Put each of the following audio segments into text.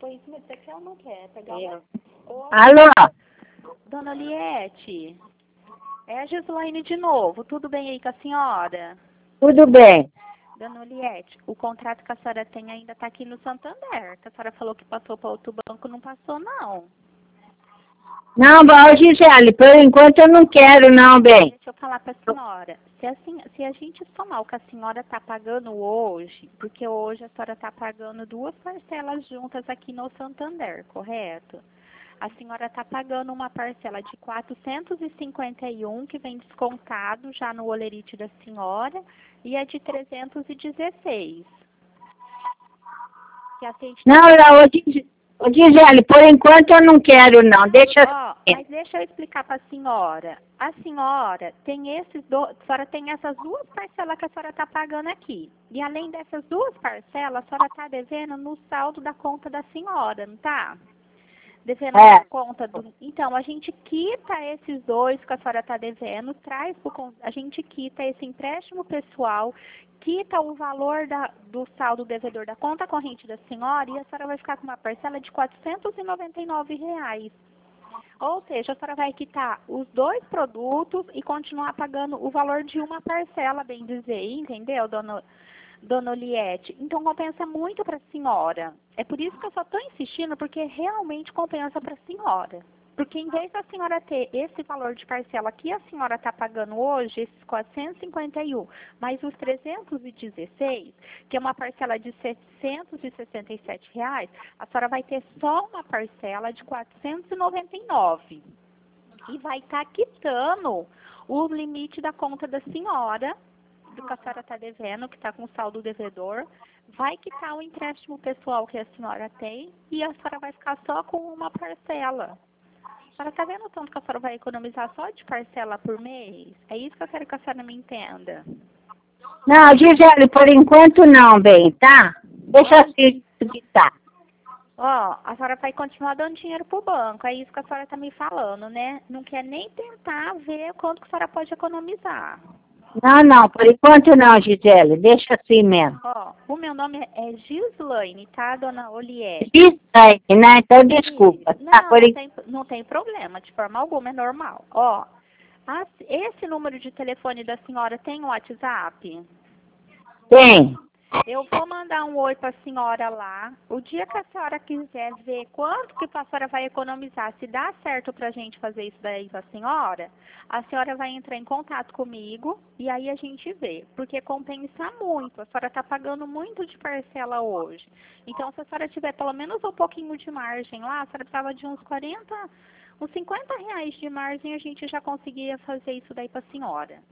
isso mesmo. Você quer ou não quer? Pegar uma... Alô? Dona Liette, é a Gislaine de novo. Tudo bem aí com a senhora? Tudo bem. Dona Liette, o contrato que a senhora tem ainda está aqui no Santander. Que a senhora falou que passou para outro banco, não passou, não. Não, Gisele, por enquanto eu não quero, não, bem. Deixa eu falar para a senhora. Se a gente somar o que a senhora está pagando hoje, porque hoje a senhora está pagando 2 parcelas juntas aqui no Santander, correto? A senhora está pagando uma parcela de 451, que vem descontado já no olerite da senhora, e a de 316. Que a gente... Não, ô, Gisele, por enquanto eu não quero, não. Deixa assim. Mas deixa eu explicar para a senhora. A senhora tem a senhora tem essas 2 parcelas que a senhora está pagando aqui. E além dessas 2 parcelas, a senhora está devendo no saldo da conta da senhora, não está? Devendo na conta do... Então, a gente quita esses 2 que a senhora está devendo, a gente quita esse empréstimo pessoal, quita o valor do saldo devedor da conta corrente da senhora e a senhora vai ficar com uma parcela de R$ 499. Ou seja, a senhora vai quitar os 2 produtos e continuar pagando o valor de uma parcela, bem dizer, entendeu, Dona Liette? Então compensa muito para a senhora. É por isso que eu só estou insistindo, porque realmente compensa para a senhora. Porque em vez da senhora ter esse valor de parcela que a senhora está pagando hoje, esses 451, mais os 316, que é uma parcela de R$ 767, a senhora vai ter só uma parcela de R$ 499. E vai estar quitando o limite da conta da senhora, do que a senhora está devendo, que está com saldo devedor, vai quitar o empréstimo pessoal que a senhora tem e a senhora vai ficar só com uma parcela. A senhora está vendo o tanto que a senhora vai economizar só de parcela por mês? É isso que eu quero que a senhora me entenda. Não, Gisele, por enquanto não, bem, tá? Deixa assim que tá. A senhora vai continuar dando dinheiro pro banco, é isso que a senhora está me falando, né? Não quer nem tentar ver quanto que a senhora pode economizar. Não, por enquanto não, Gisele. Deixa assim mesmo. O meu nome é Gislaine, tá, Dona Oliette? Gislaine, né? Então desculpa. Não tem problema, de forma alguma, é normal. Esse número de telefone da senhora tem um WhatsApp? Tem. Eu vou mandar um oi para a senhora lá. O dia que a senhora quiser ver quanto que a senhora vai economizar, se dá certo para a gente fazer isso daí para a senhora vai entrar em contato comigo e aí a gente vê. Porque compensa muito. A senhora está pagando muito de parcela hoje. Então, se a senhora tiver pelo menos um pouquinho de margem lá, a senhora precisava de uns R$ 50 de margem, a gente já conseguia fazer isso daí para a senhora.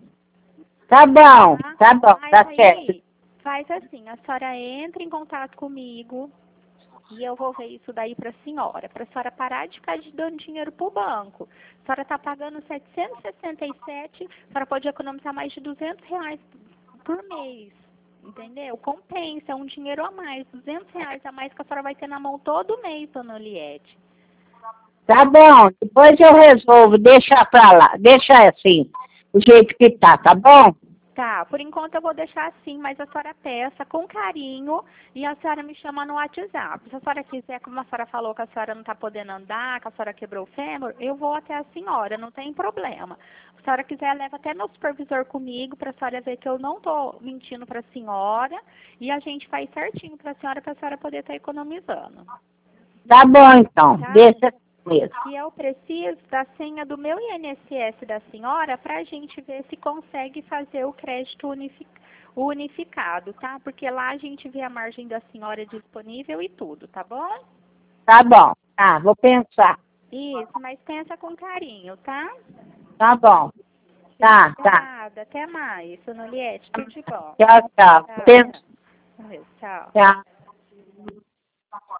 Tá bom, tá certo. Faz assim, a senhora entra em contato comigo e eu vou ver isso daí para a senhora parar de ficar dando dinheiro para o banco. A senhora está pagando 767, a senhora pode economizar mais de R$ 200 por mês, entendeu? Compensa, é um dinheiro a mais, R$ 200 a mais que a senhora vai ter na mão todo mês, Dona Oliette. Tá bom, depois eu resolvo, deixa pra lá, deixa assim, o jeito que tá bom? Tá, por enquanto eu vou deixar assim, mas a senhora peça com carinho e a senhora me chama no WhatsApp. Se a senhora quiser, como a senhora falou que a senhora não está podendo andar, que a senhora quebrou o fêmur, eu vou até a senhora, não tem problema. Se a senhora quiser, leva até meu supervisor comigo para a senhora ver que eu não estou mentindo para a senhora e a gente faz certinho para a senhora poder estar economizando. Tá bom, então, Tá? deixa mesmo. E eu preciso da senha do meu INSS da senhora para a gente ver se consegue fazer o crédito unificado, tá? Porque lá a gente vê a margem da senhora disponível e tudo, tá bom? Tá bom, tá, vou pensar. Isso, mas pensa com carinho, tá? Tá bom. Tá. Obrigada, até mais, Dona Liette, tudo de bom. Tchau. Tchau. Pensa. Tchau. Tchau.